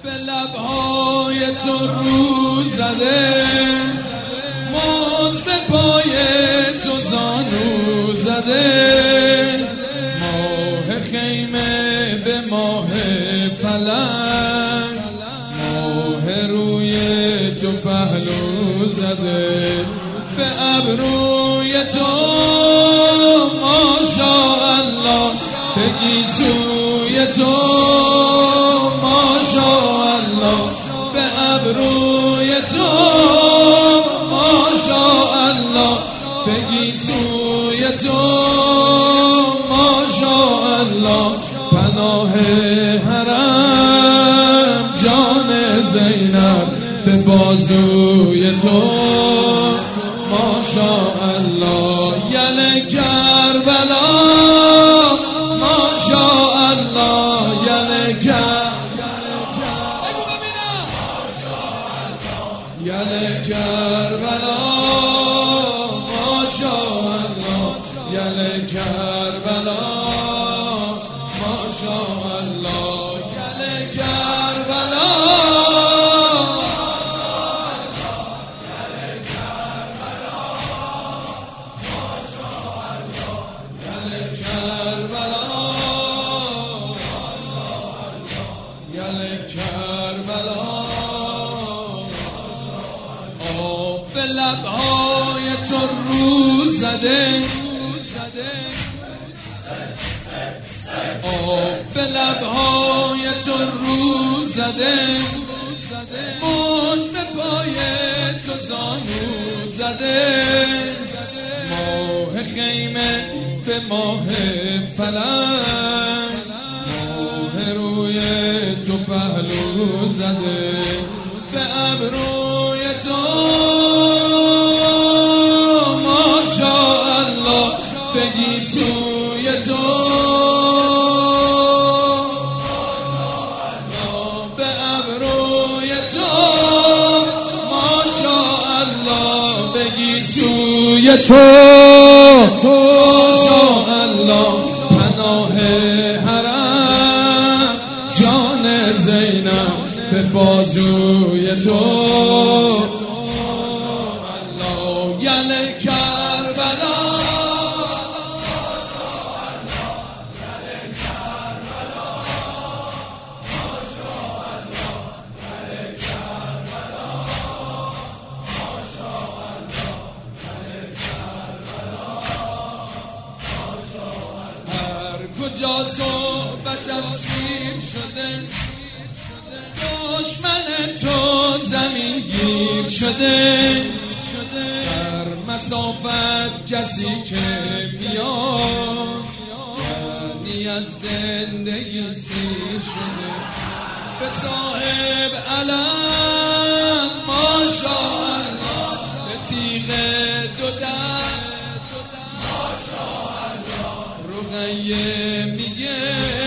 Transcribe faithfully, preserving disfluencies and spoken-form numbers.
به لبهای تو رو زده، موج به پای تو زانو زده، ماه خیمه به ماه فلک، ماه روی تو پهلو زده، به ابروی تو ماشاءالله، به گیسوی تو ماشاءالله، به ابروی تو ماشاءالله، به گیسوی تو ماشاءالله، پناه حرم جان زینب، به بازوی تو ماشاءالله، یل کربلا ماشاءالله، یل کربلا، یل کربلا ماشاءالله، یل کربلا ماشاءالله، یل کربلا کربلا، آب به لبهای تو رو زده، آب به لبهای تو رو زده، موج به پای تو زانو زده، ماه خیمه به ماه فلک، ماه روی تو پهلو زده، به ابروی تو ماشاءالله، به گیسوی تو ماشاءالله، به ابروی تو ماشاءالله، به گیسوی تو ماشاءالله، پناه حرم جان زینب، به بازوی تو ماشاءالله، یل کربلا کجا صحبت از شیر شده، دشمن تو زمین گیر شده، در مسافت کسی که میاد، یعنی از زندگی سیر شده، به صاحب علم ماشاءالله، به تیغ دو در رقیه میگه